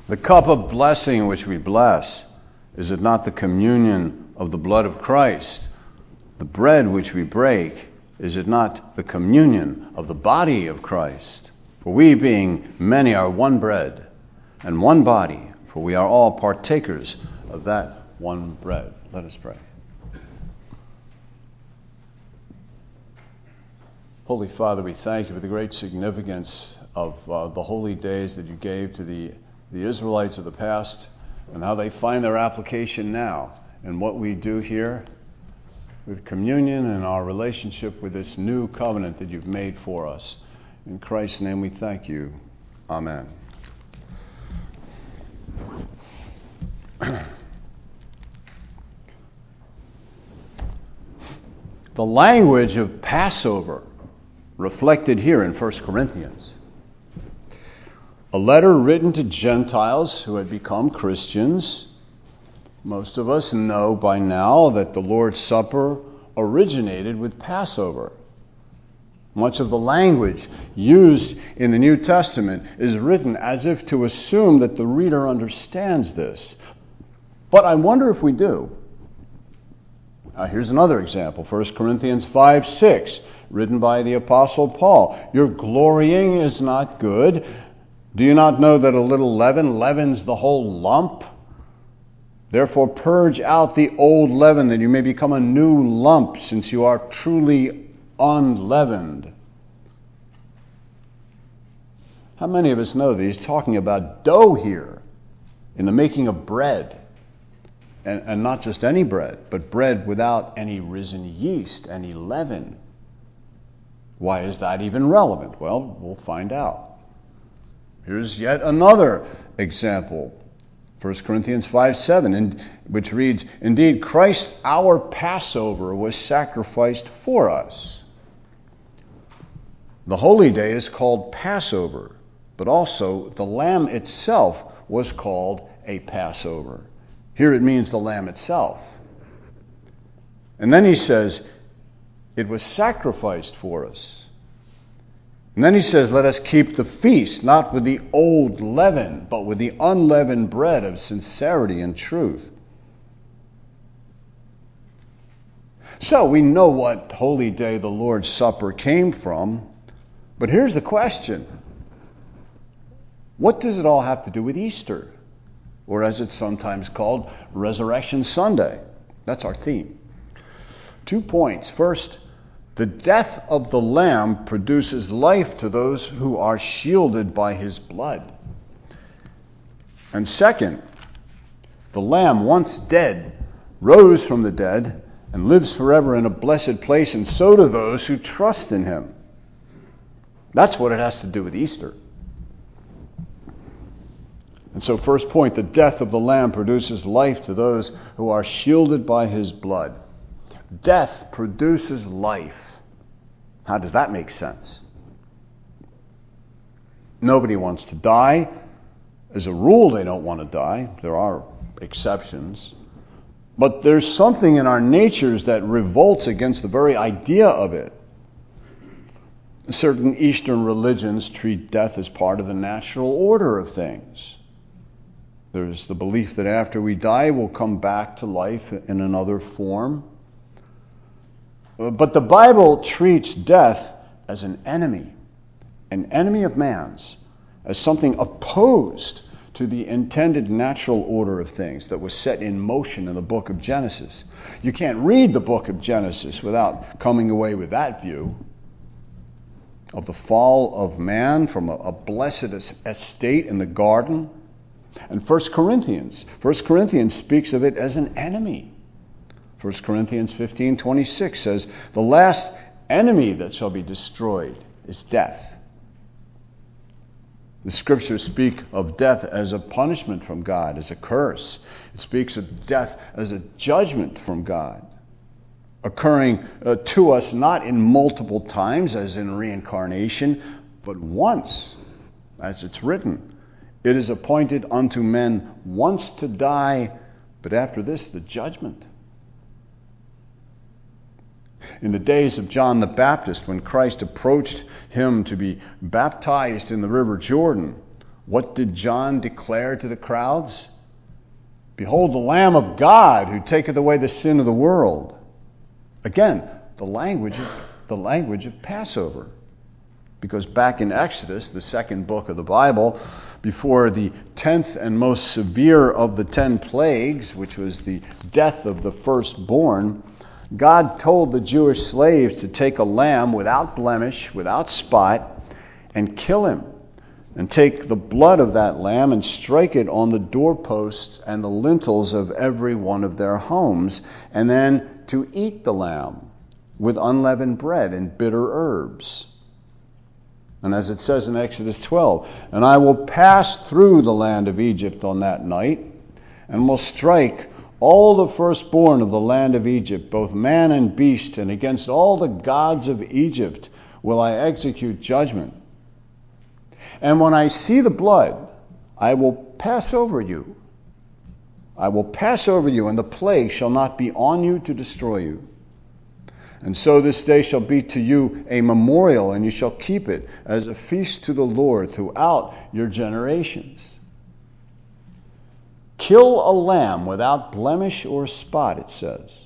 The cup of blessing which we bless, is it not the communion of the blood of Christ? The bread which we break, is it not the communion of the body of Christ? For we, being many, are one bread and one body, for we are all partakers of that one bread. Let us pray. Holy Father, we thank you for the great significance of the holy days that you gave to the Israelites of the past and how they find their application now and what we do here with communion and our relationship with this new covenant that you've made for us. In Christ's name we thank you. Amen. The language of Passover reflected here in 1 Corinthians. A letter written to Gentiles who had become Christians. Most of us know by now that the Lord's Supper originated with Passover. Much of the language used in the New Testament is written as if to assume that the reader understands this. But I wonder if we do. Here's another example, 1 Corinthians 5:6, written by the Apostle Paul. Your glorying is not good. Do you not know that a little leaven leavens the whole lump? Therefore purge out the old leaven, that you may become a new lump, since you are truly unleavened. How many of us know that he's talking about dough here in the making of bread? And not just any bread, but bread without any risen yeast, any leaven. Why is that even relevant? Well, we'll find out. Here's yet another example. 1 Corinthians 5:7, which reads, Indeed, Christ our Passover was sacrificed for us. The holy day is called Passover, but also the lamb itself was called a Passover. Here it means the lamb itself. And then he says, it was sacrificed for us. And then he says, let us keep the feast, not with the old leaven, but with the unleavened bread of sincerity and truth. So we know what holy day the Lord's Supper came from, but here's the question. What does it all have to do with Easter? Or as it's sometimes called, Resurrection Sunday. That's our theme. 2 points. First, the death of the Lamb produces life to those who are shielded by his blood. And second, the Lamb, once dead, rose from the dead and lives forever in a blessed place, and so do those who trust in him. That's what it has to do with Easter. And so first point, the death of the Lamb produces life to those who are shielded by his blood. Death produces life. How does that make sense? Nobody wants to die. As a rule, they don't want to die. There are exceptions. But there's something in our natures that revolts against the very idea of it. Certain Eastern religions treat death as part of the natural order of things. There's the belief that after we die, we'll come back to life in another form. But the Bible treats death as an enemy of man's, as something opposed to the intended natural order of things that was set in motion in the book of Genesis. You can't read the book of Genesis without coming away with that view of the fall of man from a blessed estate in the garden. And 1 Corinthians speaks of it as an enemy. 1 Corinthians 15:26 says, the last enemy that shall be destroyed is death. The scriptures speak of death as a punishment from God, as a curse. It speaks of death as a judgment from God, occurring to us not in multiple times as in reincarnation, but once, as it's written. It is appointed unto men once to die, but after this the judgment. In the days of John the Baptist, when Christ approached him to be baptized in the river Jordan, What did John declare to the crowds? Behold the Lamb of God who taketh away the sin of the world. Again, the language of Passover. Because back in Exodus, the second book of the Bible, before the 10th and most severe of the 10 plagues, which was the death of the firstborn, God told the Jewish slaves to take a lamb without blemish, without spot, and kill him, and take the blood of that lamb and strike it on the doorposts and the lintels of every one of their homes, and then to eat the lamb with unleavened bread and bitter herbs. And as it says in Exodus 12, and I will pass through the land of Egypt on that night, and will strike all the firstborn of the land of Egypt, both man and beast, and against all the gods of Egypt will I execute judgment. And when I see the blood, I will pass over you. I will pass over you, and the plague shall not be on you to destroy you. And so this day shall be to you a memorial, and you shall keep it as a feast to the Lord throughout your generations. Kill a lamb without blemish or spot, it says.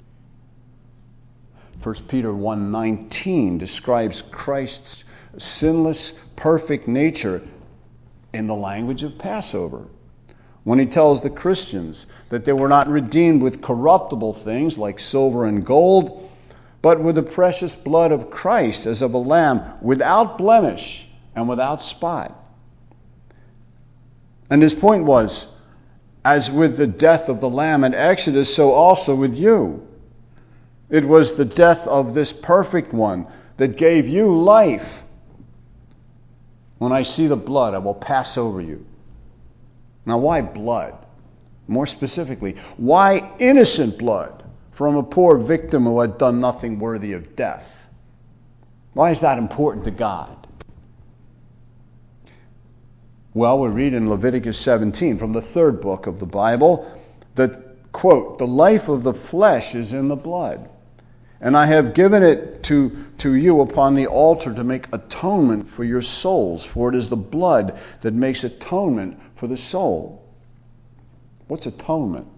1 Peter 1:19 describes Christ's sinless, perfect nature in the language of Passover, when he tells the Christians that they were not redeemed with corruptible things like silver and gold, but with the precious blood of Christ as of a lamb, without blemish and without spot. And his point was, as with the death of the lamb in Exodus, so also with you. It was the death of this perfect one that gave you life. When I see the blood, I will pass over you. Now, why blood? More specifically, why innocent blood from a poor victim who had done nothing worthy of death? Why is that important to God? Well, we read in Leviticus 17 from the third book of the Bible that, quote, the life of the flesh is in the blood, and I have given it to you upon the altar to make atonement for your souls, for it is the blood that makes atonement for the soul. What's atonement?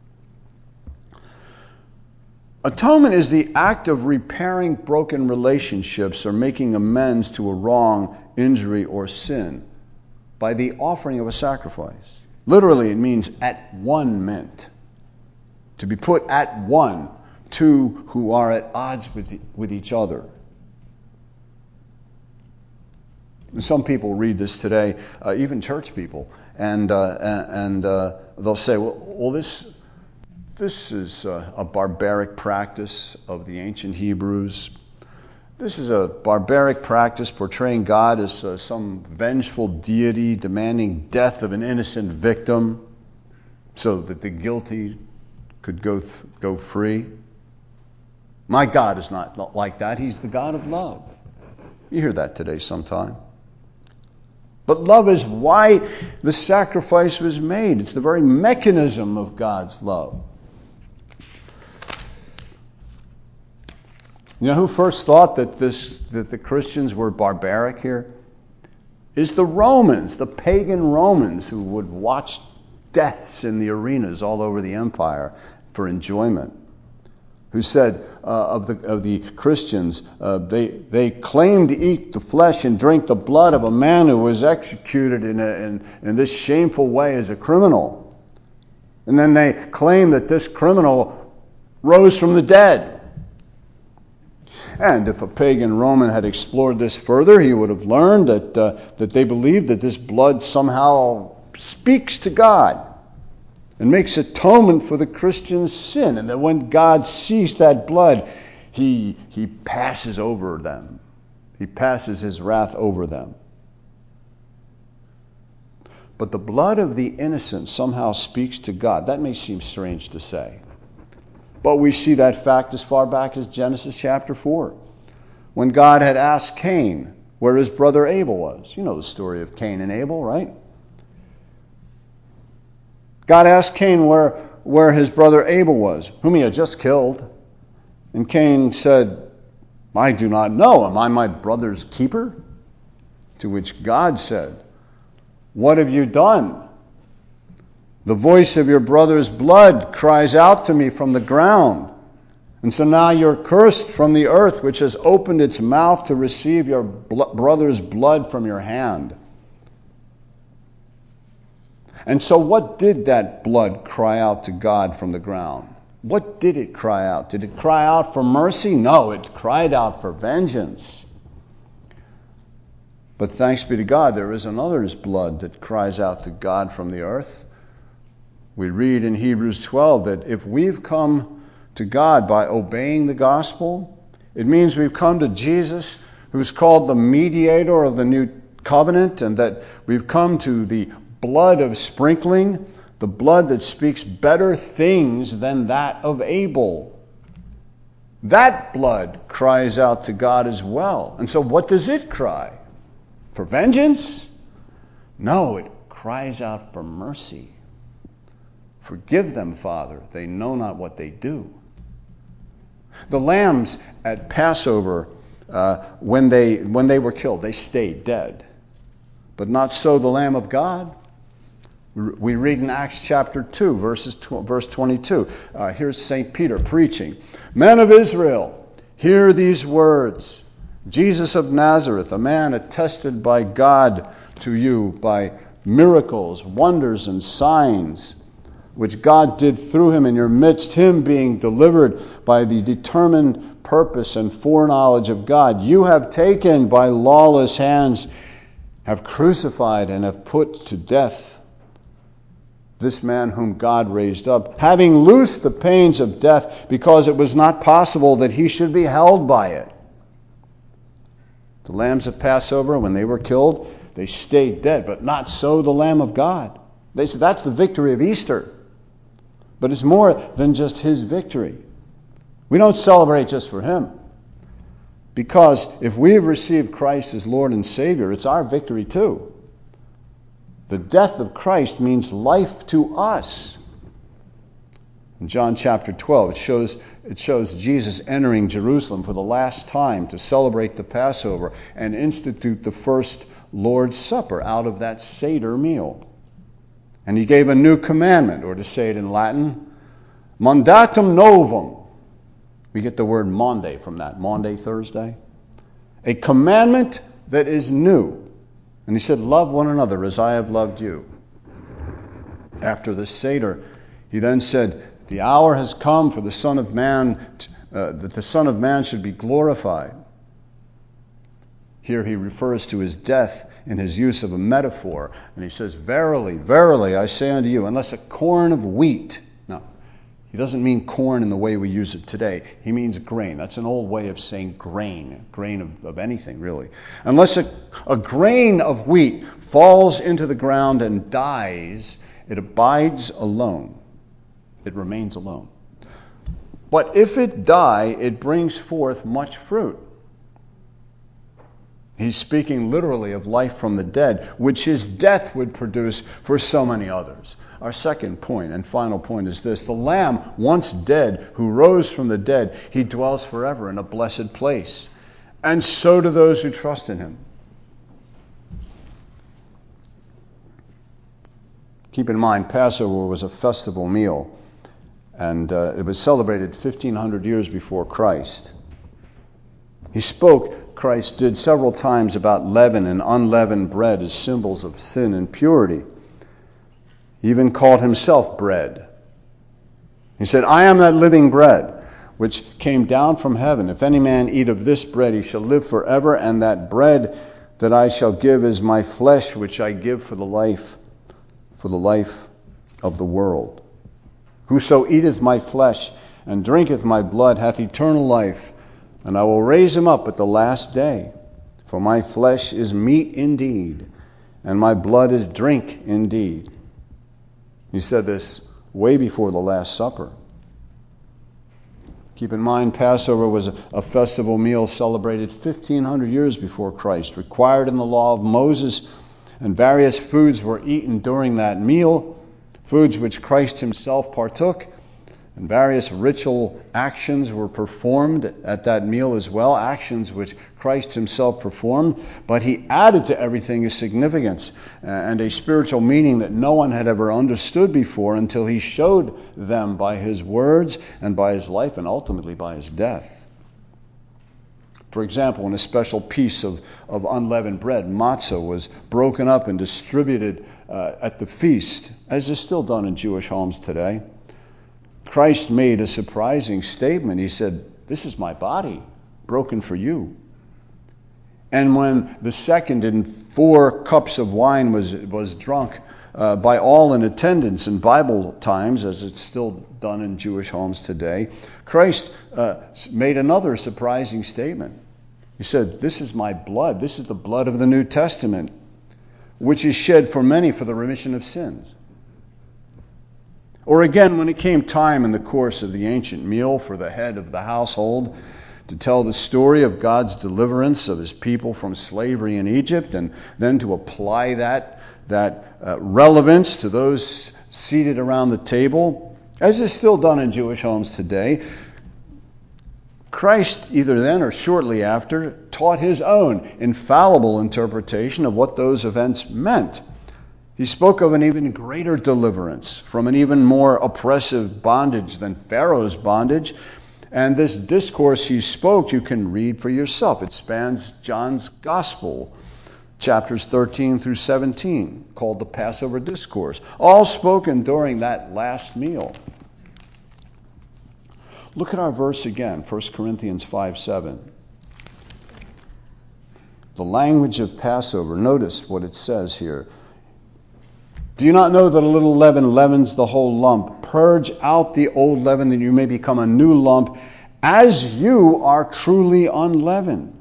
Atonement is the act of repairing broken relationships or making amends to a wrong, injury, or sin by the offering of a sacrifice. Literally, it means at one meant. To be put at one, two who are at odds with each other. And some people read this today, even church people, and they'll say, well, this is a barbaric practice of the ancient Hebrews. This is a barbaric practice portraying God as some vengeful deity demanding death of an innocent victim so that the guilty could go free. My God is not like that. He's the God of love. You hear that today sometime. But love is why the sacrifice was made. It's the very mechanism of God's love. You know who first thought that the Christians were barbaric here? Is the Romans, the pagan Romans, who would watch deaths in the arenas all over the empire for enjoyment. Who said of the Christians, they claim to eat the flesh and drink the blood of a man who was executed in this shameful way as a criminal. And then they claim that this criminal rose from the dead. And if a pagan Roman had explored this further, he would have learned that they believed that this blood somehow speaks to God and makes atonement for the Christian's sin, and that when God sees that blood, he passes over them. He passes his wrath over them. But the blood of the innocent somehow speaks to God. That may seem strange to say. But we see that fact as far back as Genesis chapter 4, when God had asked Cain where his brother Abel was. You know the story of Cain and Abel, right? God asked Cain where his brother Abel was, whom he had just killed. And Cain said, I do not know. Am I my brother's keeper? To which God said, What have you done? The voice of your brother's blood cries out to me from the ground. And so now you're cursed from the earth, which has opened its mouth to receive your brother's blood from your hand. And so what did that blood cry out to God from the ground? What did it cry out? Did it cry out for mercy? No, it cried out for vengeance. But thanks be to God, there is another's blood that cries out to God from the earth. We read in Hebrews 12 that if we've come to God by obeying the gospel, it means we've come to Jesus, who's called the mediator of the new covenant, and that we've come to the blood of sprinkling, the blood that speaks better things than that of Abel. That blood cries out to God as well. And so what does it cry? For vengeance? No, it cries out for mercy. Forgive them, Father. They know not what they do. The lambs at Passover, when they were killed, they stayed dead. But not so the Lamb of God. We read in Acts chapter 2, verse 22. Here's St. Peter preaching. Men of Israel, hear these words. Jesus of Nazareth, a man attested by God to you by miracles, wonders, and signs, which God did through him in your midst, him being delivered by the determined purpose and foreknowledge of God. You have taken by lawless hands, have crucified and have put to death this man whom God raised up, having loosed the pains of death, because it was not possible that he should be held by it. The lambs of Passover, when they were killed, they stayed dead, but not so the Lamb of God. They said that's the victory of Easter. But it's more than just his victory. We don't celebrate just for him. Because if we have received Christ as Lord and Savior, it's our victory too. The death of Christ means life to us. In John chapter 12, it shows Jesus entering Jerusalem for the last time to celebrate the Passover and institute the first Lord's Supper out of that Seder meal. And he gave a new commandment, or to say it in Latin, mandatum novum. We get the word Maundy from that, Maundy, Thursday. A commandment that is new. And he said, love one another as I have loved you. After the Seder, he then said, the hour has come for the Son of Man, that the Son of Man should be glorified. Here he refers to his death in his use of a metaphor. And he says, verily, verily, I say unto you, unless a corn of wheat. Now, he doesn't mean corn in the way we use it today. He means grain. That's an old way of saying grain of anything, really. Unless a grain of wheat falls into the ground and dies, it abides alone. It remains alone. But if it die, it brings forth much fruit. He's speaking literally of life from the dead, which his death would produce for so many others. Our second point and final point is this. The Lamb, once dead, who rose from the dead, he dwells forever in a blessed place. And so do those who trust in him. Keep in mind, Passover was a festival meal, and it was celebrated 1,500 years before Christ. Christ did several times about leaven and unleavened bread as symbols of sin and purity. He even called himself bread. He said, I am that living bread which came down from heaven. If any man eat of this bread, he shall live forever, and that bread that I shall give is my flesh, which I give for the life of the world. Whoso eateth my flesh and drinketh my blood hath eternal life, and I will raise him up at the last day. For my flesh is meat indeed, and my blood is drink indeed. He said this way before the Last Supper. Keep in mind, Passover was a festival meal celebrated 1,500 years before Christ, required in the law of Moses, and various foods were eaten during that meal, foods which Christ himself partook. And various ritual actions were performed at that meal as well, actions which Christ himself performed, but he added to everything a significance and a spiritual meaning that no one had ever understood before until he showed them by his words and by his life and ultimately by his death. For example, when a special piece of unleavened bread, matzah, was broken up and distributed at the feast, as is still done in Jewish homes today, Christ made a surprising statement. He said, "This is my body, broken for you." And when the second and 4 cups of wine was drunk by all in attendance in Bible times, as it's still done in Jewish homes today, Christ made another surprising statement. He said, "This is my blood. This is the blood of the New Testament, which is shed for many for the remission of sins." Or again, when it came time in the course of the ancient meal for the head of the household to tell the story of God's deliverance of his people from slavery in Egypt, and then to apply that relevance to those seated around the table, as is still done in Jewish homes today, Christ, either then or shortly after, taught his own infallible interpretation of what those events meant. He spoke of an even greater deliverance from an even more oppressive bondage than Pharaoh's bondage. And this discourse he spoke, you can read for yourself. It spans John's Gospel, chapters 13 through 17, called the Passover Discourse, all spoken during that last meal. Look at our verse again, 1 Corinthians 5:7. The language of Passover, notice what it says here. "Do you not know that a little leaven leavens the whole lump? Purge out the old leaven, that you may become a new lump, as you are truly unleavened."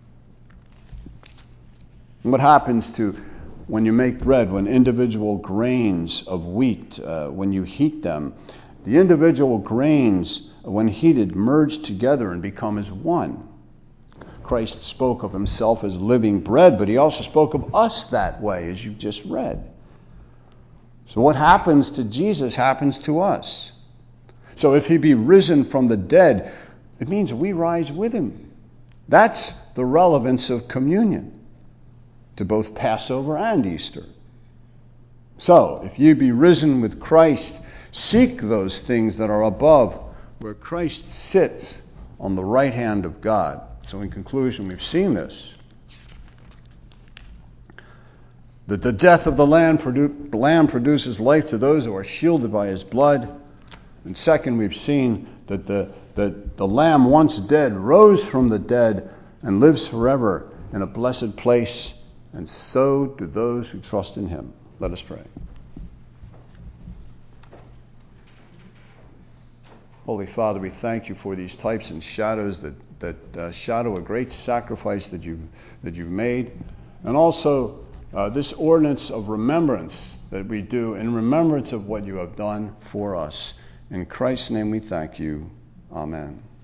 What happens to when you make bread, when individual grains of wheat, when you heat them, the individual grains, when heated, merge together and become as one. Christ spoke of himself as living bread, but he also spoke of us that way, as you've just read. So what happens to Jesus happens to us. So if he be risen from the dead, it means we rise with him. That's the relevance of communion to both Passover and Easter. So if you be risen with Christ, seek those things that are above, where Christ sits on the right hand of God. So in conclusion, we've seen this. That the death of the Lamb produces life to those who are shielded by his blood. And second, we've seen that the Lamb, once dead, rose from the dead and lives forever in a blessed place. And so do those who trust in him. Let us pray. Holy Father, we thank you for these types and shadows that shadow a great sacrifice that you've made, and also this ordinance of remembrance that we do in remembrance of what you have done for us. In Christ's name we thank you. Amen.